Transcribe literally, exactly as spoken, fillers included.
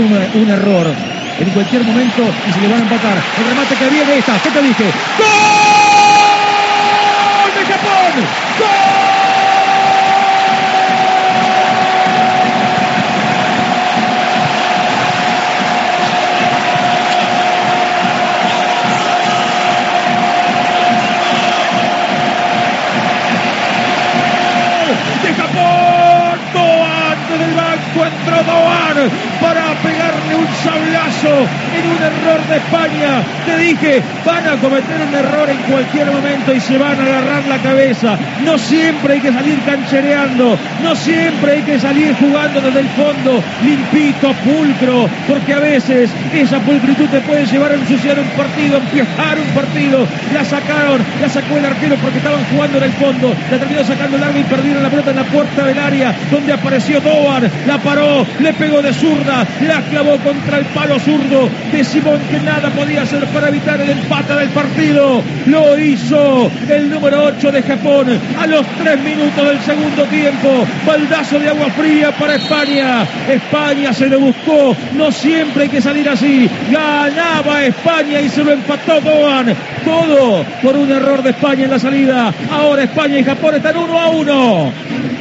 Un, un error en cualquier momento y se le van a empatar. El remate que viene está, ¿qué te dije? ¡Gol de Japón! ¡Gol! De Japón, Doan desde el banco entró Doan para pegarle un sablazo en un error de España. Te dije, van a cometer un error en cualquier momento y se van a agarrar la cabeza. No siempre hay que salir canchereando, no siempre hay que salir jugando desde el fondo, limpito, pulcro, porque a veces esa pulcritud te puede llevar a ensuciar un partido, a empiezar un partido. La sacaron, la sacó el arquero porque estaban jugando en el fondo, la terminó sacando larga y perdieron la pelota en la puerta del área, donde apareció Doan, la paró, le pegó de zurda, la clavó contra el palo zurdo de Simón, que nada podía hacer para evitar el empate del partido. Lo hizo el número ocho de Japón a los tres minutos del segundo tiempo. Baldazo de agua fría para España. España se lo buscó, no siempre hay que salir así. Ganaba España y se lo empató Doan. Todo por un error de España en la salida. Ahora España y Japón están uno a uno.